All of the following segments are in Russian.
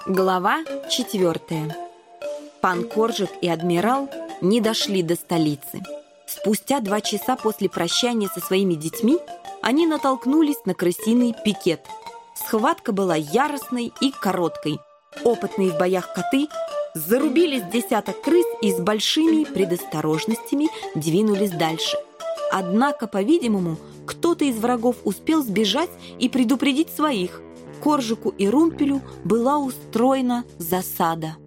Глава 4. Пан Коржик и адмирал не дошли до столицы. Спустя 2 часа после прощания со своими детьми они натолкнулись на крысиный пикет. Схватка была яростной и короткой. Опытные в боях коты зарубили с десяток крыс и с большими предосторожностями двинулись дальше. Однако, по-видимому, кто-то из врагов успел сбежать и предупредить своих. Коржику и Румпелю была устроена засада.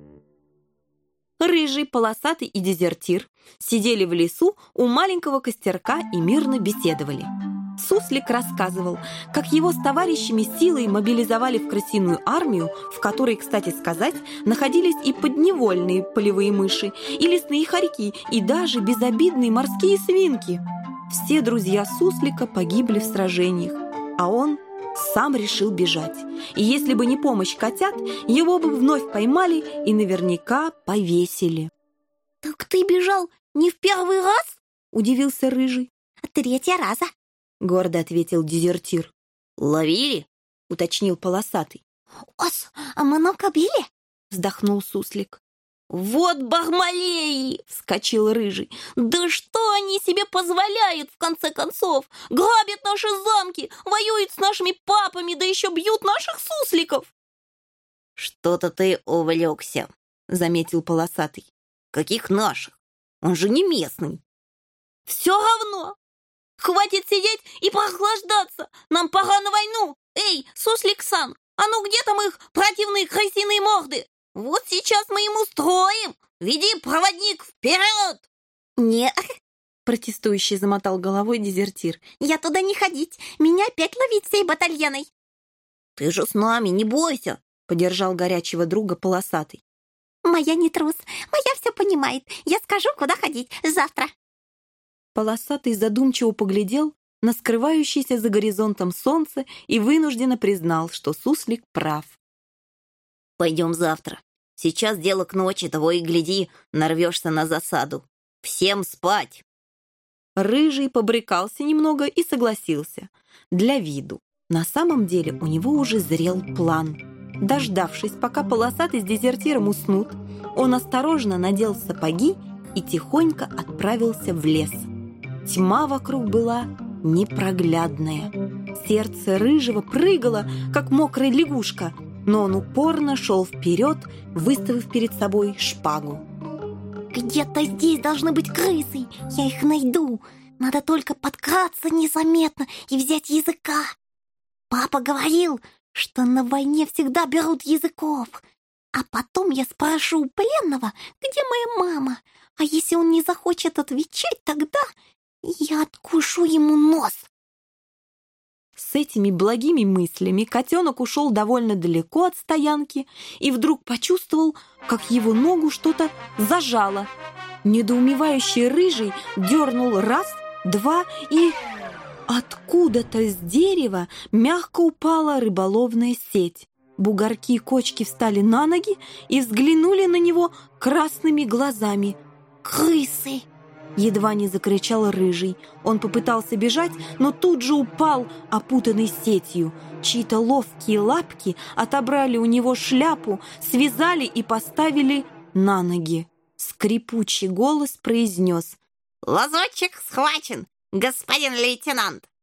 Рыжий, Полосатый и Дезертир сидели в лесу у маленького костерка и мирно беседовали. Суслик рассказывал, как его с товарищами силой мобилизовали в крысиную армию, в которой, кстати сказать, находились и подневольные полевые мыши, и лесные хорьки, и даже безобидные морские свинки. Все друзья Суслика погибли в сражениях, а он сам решил бежать. И если бы не помощь котят, его бы вновь поймали и наверняка повесили. «Так ты бежал не в первый раз?» – удивился Рыжий. «3 раза», – гордо ответил Дезертир. «Ловили?» – уточнил Полосатый. «Ос, а много били?» – вздохнул Суслик. «Вот бармалеи!» — вскочил Рыжий. «Да что они себе позволяют, в конце концов? Грабят наши замки, воюют с нашими папами, да еще бьют наших сусликов!» «Что-то ты увлекся», — заметил Полосатый. «Каких наших? Он же не местный». «Все равно! Хватит сидеть и прохлаждаться! Нам пора на войну! Эй, Суслик-сан, а ну где там их противные крысиные морды? Вот сейчас мы им устроим! Веди, проводник, вперед!» «Не!» — протестующий замотал головой Дезертир. «Я туда не ходить! Меня опять ловить всей батальоной!» «Ты же с нами, не бойся!» — поддержал горячего друга Полосатый. «Моя не трус, моя все понимает. Я скажу, куда ходить завтра!» Полосатый задумчиво поглядел на скрывающееся за горизонтом солнце и вынужденно признал, что Суслик прав. «Пойдем завтра. Сейчас дело к ночи, того и гляди, нарвешься на засаду. Всем спать!» Рыжий побрыкался немного и согласился. Для виду. На самом деле у него уже зрел план. Дождавшись, пока Полосатый с Дезертиром уснут, он осторожно надел сапоги и тихонько отправился в лес. Тьма вокруг была непроглядная. Сердце Рыжего прыгало, как мокрая лягушка, но он упорно шел вперед, выставив перед собой шпагу. «Где-то здесь должны быть крысы, я их найду. Надо только подкраться незаметно и взять языка. Папа говорил, что на войне всегда берут языков. А потом я спрошу у пленного, где моя мама. А если он не захочет отвечать, тогда я откушу ему нос». С этими благими мыслями котенок ушел довольно далеко от стоянки и вдруг почувствовал, как его ногу что-то зажало. Недоумевающий Рыжий дернул раз, два и... Откуда-то с дерева мягко упала рыболовная сеть. Бугорки и кочки встали на ноги и взглянули на него красными глазами. «Крысы!» Едва не закричал Рыжий. Он попытался бежать, но тут же упал, опутанный сетью. Чьи-то ловкие лапки отобрали у него шляпу, связали и поставили на ноги. Скрипучий голос произнес: «Лазутчик схвачен, господин лейтенант!